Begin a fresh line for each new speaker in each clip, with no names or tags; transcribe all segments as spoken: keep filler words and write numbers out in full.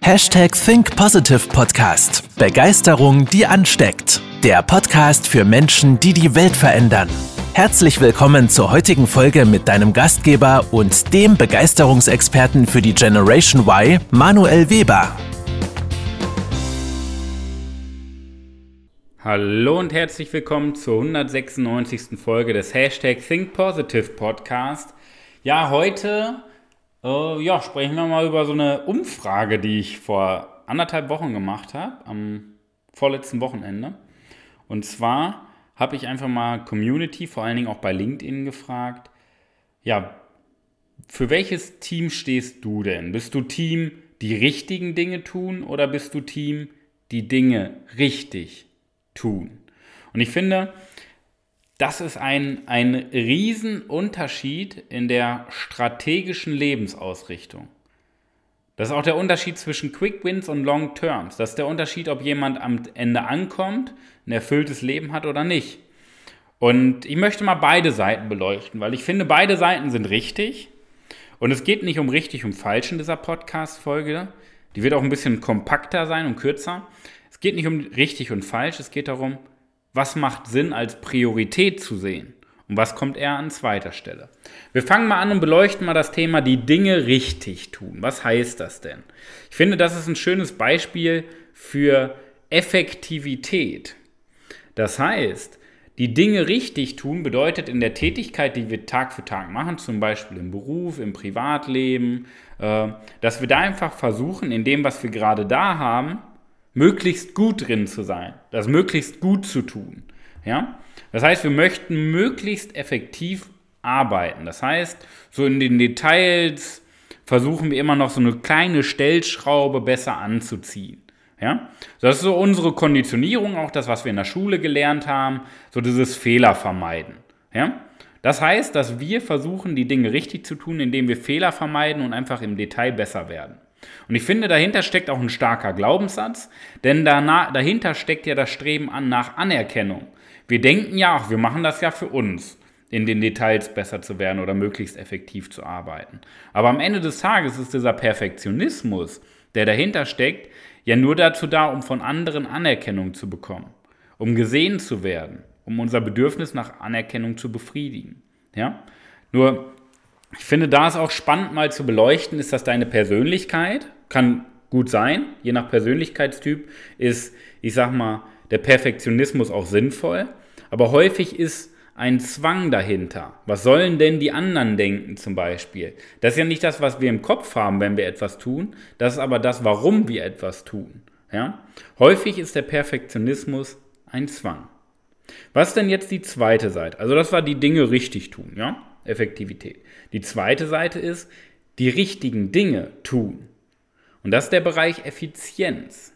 Hashtag Think Positive Podcast. Begeisterung, die ansteckt. Der Podcast für Menschen, die die Welt verändern. Herzlich willkommen zur heutigen Folge mit deinem Gastgeber und dem Begeisterungsexperten für die Generation Y, Manuel Weber.
Hallo und herzlich willkommen zur hundertsechsundneunzigsten Folge des Hashtag Think Positive Podcast. Ja, heute äh, ja, sprechen wir mal über so eine Umfrage, die ich vor anderthalb Wochen gemacht habe, am vorletzten Wochenende. Und zwar habe ich einfach mal Community, vor allen Dingen auch bei LinkedIn, gefragt, ja, für welches Team stehst du denn? Bist du Team, die richtigen Dinge tun, oder bist du Team, die Dinge richtig tun? Und ich finde, das ist ein, ein Riesenunterschied in der strategischen Lebensausrichtung. Das ist auch der Unterschied zwischen Quick Wins und Long Terms. Das ist der Unterschied, ob jemand am Ende ankommt, ein erfülltes Leben hat oder nicht. Und ich möchte mal beide Seiten beleuchten, weil ich finde, beide Seiten sind richtig. Und es geht nicht um richtig und falsch in dieser Podcast-Folge. Die wird auch ein bisschen kompakter sein und kürzer. Es geht nicht um richtig und falsch, es geht darum, was macht Sinn als Priorität zu sehen und was kommt eher an zweiter Stelle. Wir fangen mal an und beleuchten mal das Thema die Dinge richtig tun. Was heißt das denn? Ich finde, das ist ein schönes Beispiel für Effektivität. Das heißt, die Dinge richtig tun bedeutet in der Tätigkeit, die wir Tag für Tag machen, zum Beispiel im Beruf, im Privatleben, äh, dass wir da einfach versuchen, in dem, was wir gerade da haben, möglichst gut drin zu sein, das möglichst gut zu tun. Ja? Das heißt, wir möchten möglichst effektiv arbeiten. Das heißt, so in den Details versuchen wir immer noch so eine kleine Stellschraube besser anzuziehen. Ja? Das ist so unsere Konditionierung, auch das, was wir in der Schule gelernt haben, so dieses Fehler vermeiden. Ja? Das heißt, dass wir versuchen, die Dinge richtig zu tun, indem wir Fehler vermeiden und einfach im Detail besser werden. Und ich finde, dahinter steckt auch ein starker Glaubenssatz, denn danach, dahinter steckt ja das Streben an nach Anerkennung. Wir denken ja, ach, wir machen das ja für uns, in den Details besser zu werden oder möglichst effektiv zu arbeiten. Aber am Ende des Tages ist dieser Perfektionismus, der dahinter steckt, ja nur dazu da, um von anderen Anerkennung zu bekommen, um gesehen zu werden, um unser Bedürfnis nach Anerkennung zu befriedigen. Ja? Nur, ich finde, da ist auch spannend mal zu beleuchten, ist das deine Persönlichkeit? Kann gut sein, je nach Persönlichkeitstyp ist, ich sag mal, der Perfektionismus auch sinnvoll, aber häufig ist ein Zwang dahinter. Was sollen denn die anderen denken zum Beispiel? Das ist ja nicht das, was wir im Kopf haben, wenn wir etwas tun, das ist aber das, warum wir etwas tun. Ja? Häufig ist der Perfektionismus ein Zwang. Was ist denn jetzt die zweite Seite? Also das war die Dinge richtig tun, ja? Effektivität. Die zweite Seite ist, die richtigen Dinge tun. Und das ist der Bereich Effizienz.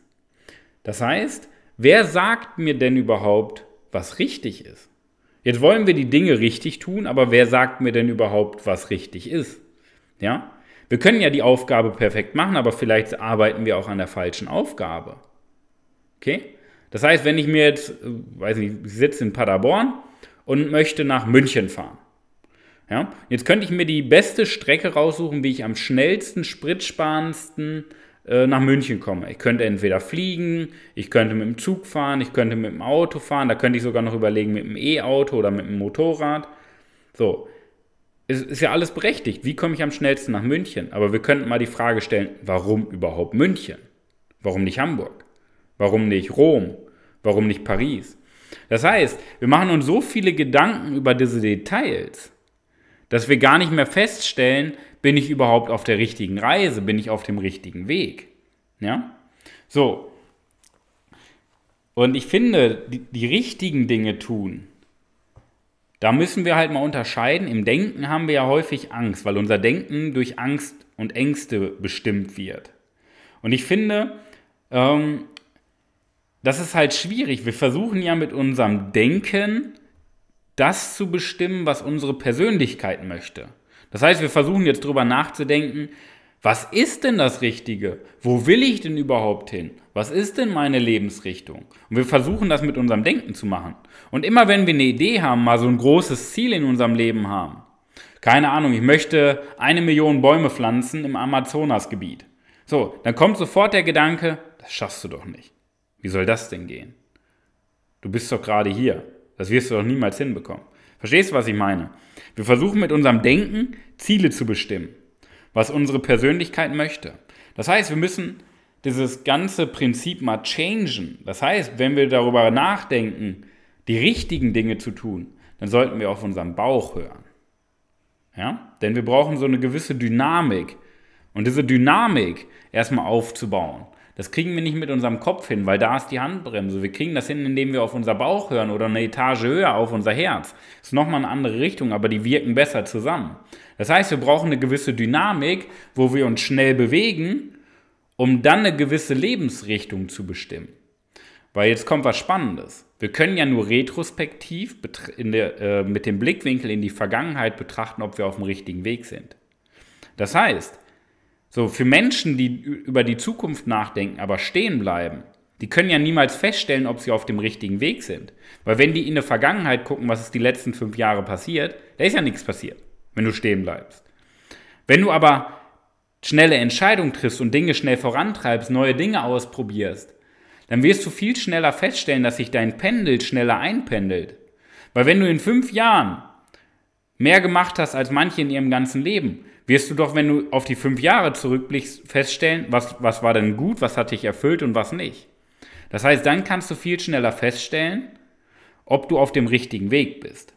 Das heißt, wer sagt mir denn überhaupt, was richtig ist? Jetzt wollen wir die Dinge richtig tun, aber wer sagt mir denn überhaupt, was richtig ist? Ja? Wir können ja die Aufgabe perfekt machen, aber vielleicht arbeiten wir auch an der falschen Aufgabe. Okay? Das heißt, wenn ich mir jetzt, weiß nicht, ich sitze in Paderborn und möchte nach München fahren. Ja? Jetzt könnte ich mir die beste Strecke raussuchen, wie ich am schnellsten, spritsparendsten äh, nach München komme. Ich könnte entweder fliegen, ich könnte mit dem Zug fahren, ich könnte mit dem Auto fahren, da könnte ich sogar noch überlegen mit dem E-Auto oder mit dem Motorrad. So, es ist ja alles berechtigt. Wie komme ich am schnellsten nach München? Aber wir könnten mal die Frage stellen, warum überhaupt München? Warum nicht Hamburg? Warum nicht Rom? Warum nicht Paris? Das heißt, wir machen uns so viele Gedanken über diese Details, dass wir gar nicht mehr feststellen, bin ich überhaupt auf der richtigen Reise, bin ich auf dem richtigen Weg. Ja? So. Und ich finde, die, die richtigen Dinge tun, da müssen wir halt mal unterscheiden. Im Denken haben wir ja häufig Angst, weil unser Denken durch Angst und Ängste bestimmt wird. Und ich finde, ähm, das ist halt schwierig. Wir versuchen ja mit unserem Denken das zu bestimmen, was unsere Persönlichkeit möchte. Das heißt, wir versuchen jetzt drüber nachzudenken, was ist denn das Richtige? Wo will ich denn überhaupt hin? Was ist denn meine Lebensrichtung? Und wir versuchen das mit unserem Denken zu machen. Und immer wenn wir eine Idee haben, mal so ein großes Ziel in unserem Leben haben, keine Ahnung, ich möchte eine Million Bäume pflanzen im Amazonasgebiet. So, dann kommt sofort der Gedanke, das schaffst du doch nicht. Wie soll das denn gehen? Du bist doch gerade hier. Das wirst du doch niemals hinbekommen. Verstehst du, was ich meine? Wir versuchen mit unserem Denken Ziele zu bestimmen, was unsere Persönlichkeit möchte. Das heißt, wir müssen dieses ganze Prinzip mal changen. Das heißt, wenn wir darüber nachdenken, die richtigen Dinge zu tun, dann sollten wir auf unseren Bauch hören. Ja? Denn wir brauchen so eine gewisse Dynamik. Und diese Dynamik erstmal aufzubauen, das kriegen wir nicht mit unserem Kopf hin, weil da ist die Handbremse. Wir kriegen das hin, indem wir auf unser Bauch hören oder eine Etage höher auf unser Herz. Das ist nochmal eine andere Richtung, aber die wirken besser zusammen. Das heißt, wir brauchen eine gewisse Dynamik, wo wir uns schnell bewegen, um dann eine gewisse Lebensrichtung zu bestimmen. Weil jetzt kommt was Spannendes. Wir können ja nur retrospektiv in der, äh, mit dem Blickwinkel in die Vergangenheit betrachten, ob wir auf dem richtigen Weg sind. Das heißt, so für Menschen, die über die Zukunft nachdenken, aber stehen bleiben, die können ja niemals feststellen, ob sie auf dem richtigen Weg sind. Weil wenn die in der Vergangenheit gucken, was ist die letzten fünf Jahre passiert, da ist ja nichts passiert, wenn du stehen bleibst. Wenn du aber schnelle Entscheidungen triffst und Dinge schnell vorantreibst, neue Dinge ausprobierst, dann wirst du viel schneller feststellen, dass sich dein Pendel schneller einpendelt. Weil wenn du in fünf Jahren mehr gemacht hast als manche in ihrem ganzen Leben, wirst du doch, wenn du auf die fünf Jahre zurückblickst, feststellen, was, was war denn gut, was hat dich erfüllt und was nicht. Das heißt, dann kannst du viel schneller feststellen, ob du auf dem richtigen Weg bist.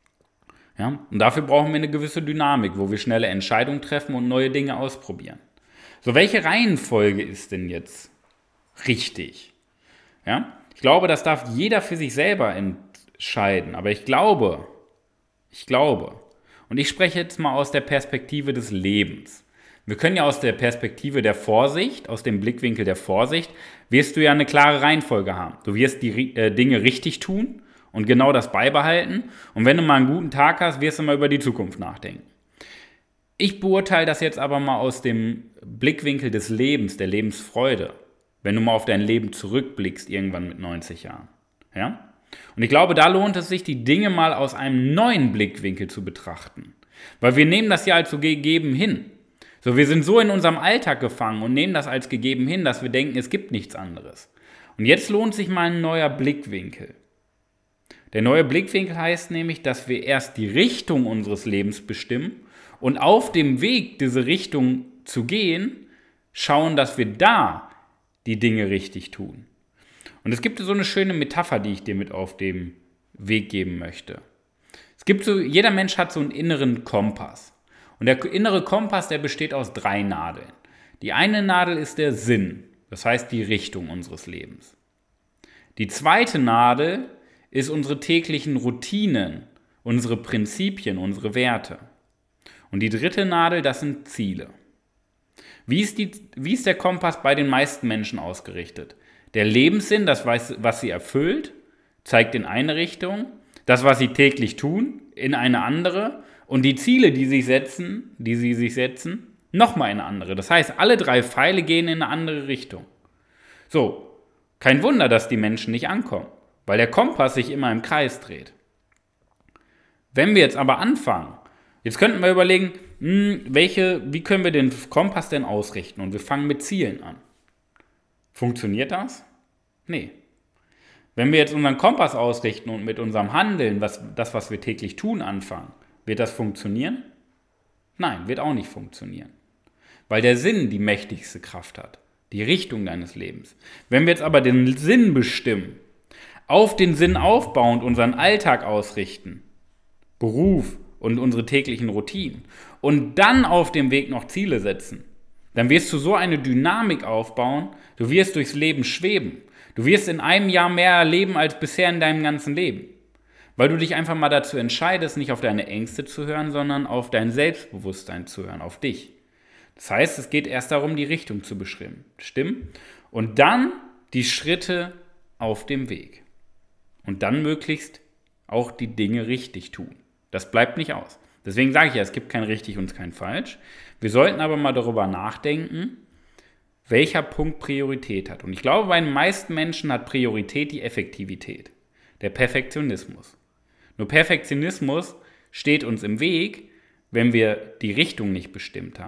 Ja? Und dafür brauchen wir eine gewisse Dynamik, wo wir schnelle Entscheidungen treffen und neue Dinge ausprobieren. So, welche Reihenfolge ist denn jetzt richtig? Ja? Ich glaube, das darf jeder für sich selber entscheiden. Aber ich glaube, ich glaube, und ich spreche jetzt mal aus der Perspektive des Lebens. Wir können ja aus der Perspektive der Vorsicht, aus dem Blickwinkel der Vorsicht, wirst du ja eine klare Reihenfolge haben. Du wirst die äh, Dinge richtig tun und genau das beibehalten. Und wenn du mal einen guten Tag hast, wirst du mal über die Zukunft nachdenken. Ich beurteile das jetzt aber mal aus dem Blickwinkel des Lebens, der Lebensfreude. Wenn du mal auf dein Leben zurückblickst, irgendwann mit neunzig Jahren. Ja? Und ich glaube, da lohnt es sich, die Dinge mal aus einem neuen Blickwinkel zu betrachten. Weil wir nehmen das ja als so gegeben hin. So, wir sind so in unserem Alltag gefangen und nehmen das als gegeben hin, dass wir denken, es gibt nichts anderes. Und jetzt lohnt sich mal ein neuer Blickwinkel. Der neue Blickwinkel heißt nämlich, dass wir erst die Richtung unseres Lebens bestimmen und auf dem Weg, diese Richtung zu gehen, schauen, dass wir da die Dinge richtig tun. Und es gibt so eine schöne Metapher, die ich dir mit auf dem Weg geben möchte. Es gibt so, jeder Mensch hat so einen inneren Kompass. Und der innere Kompass, der besteht aus drei Nadeln. Die eine Nadel ist der Sinn, das heißt die Richtung unseres Lebens. Die zweite Nadel ist unsere täglichen Routinen, unsere Prinzipien, unsere Werte. Und die dritte Nadel, das sind Ziele. Wie ist, die, wie ist der Kompass bei den meisten Menschen ausgerichtet? Der Lebenssinn, das, was sie erfüllt, zeigt in eine Richtung. Das, was sie täglich tun, in eine andere. Und die Ziele, die sie setzen, die sie sich setzen, nochmal in eine andere. Das heißt, alle drei Pfeile gehen in eine andere Richtung. So, kein Wunder, dass die Menschen nicht ankommen, weil der Kompass sich immer im Kreis dreht. Wenn wir jetzt aber anfangen, jetzt könnten wir überlegen, mh, welche, wie können wir den Kompass denn ausrichten? Und wir fangen mit Zielen an. Funktioniert das? Nee. Wenn wir jetzt unseren Kompass ausrichten und mit unserem Handeln, was, das, was wir täglich tun, anfangen, wird das funktionieren? Nein, wird auch nicht funktionieren. Weil der Sinn die mächtigste Kraft hat, die Richtung deines Lebens. Wenn wir jetzt aber den Sinn bestimmen, auf den Sinn aufbauend unseren Alltag ausrichten, Beruf und unsere täglichen Routinen und dann auf dem Weg noch Ziele setzen, dann wirst du so eine Dynamik aufbauen, du wirst durchs Leben schweben. Du wirst in einem Jahr mehr erleben als bisher in deinem ganzen Leben. Weil du dich einfach mal dazu entscheidest, nicht auf deine Ängste zu hören, sondern auf dein Selbstbewusstsein zu hören, auf dich. Das heißt, es geht erst darum, die Richtung zu bestimmen. Stimmen? Und dann die Schritte auf dem Weg. Und dann möglichst auch die Dinge richtig tun. Das bleibt nicht aus. Deswegen sage ich ja, es gibt kein richtig und kein falsch. Wir sollten aber mal darüber nachdenken, welcher Punkt Priorität hat. Und ich glaube, bei den meisten Menschen hat Priorität die Effektivität, der Perfektionismus. Nur Perfektionismus steht uns im Weg, wenn wir die Richtung nicht bestimmt haben.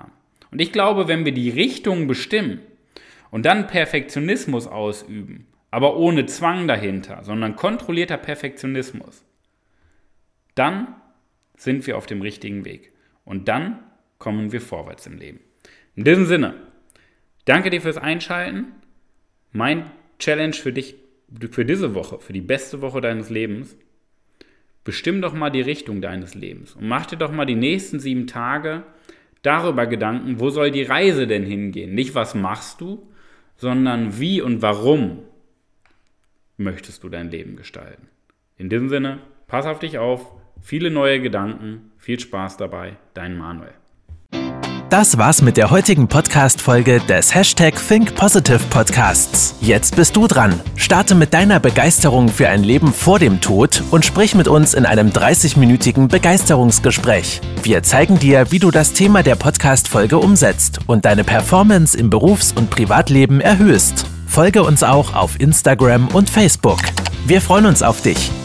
Und ich glaube, wenn wir die Richtung bestimmen und dann Perfektionismus ausüben, aber ohne Zwang dahinter, sondern kontrollierter Perfektionismus, dann sind wir auf dem richtigen Weg. Und dann kommen wir vorwärts im Leben. In diesem Sinne, danke dir fürs Einschalten. Mein Challenge für dich, für diese Woche, für die beste Woche deines Lebens, bestimm doch mal die Richtung deines Lebens und mach dir doch mal die nächsten sieben Tage darüber Gedanken, wo soll die Reise denn hingehen? Nicht, was machst du, sondern wie und warum möchtest du dein Leben gestalten. In diesem Sinne, pass auf dich auf, viele neue Gedanken, viel Spaß dabei, dein Manuel.
Das war's mit der heutigen Podcast-Folge des Hashtag Think Positive Podcasts. Jetzt bist du dran. Starte mit deiner Begeisterung für ein Leben vor dem Tod und sprich mit uns in einem dreißigminütigen Begeisterungsgespräch. Wir zeigen dir, wie du das Thema der Podcast-Folge umsetzt und deine Performance im Berufs- und Privatleben erhöhst. Folge uns auch auf Instagram und Facebook. Wir freuen uns auf dich.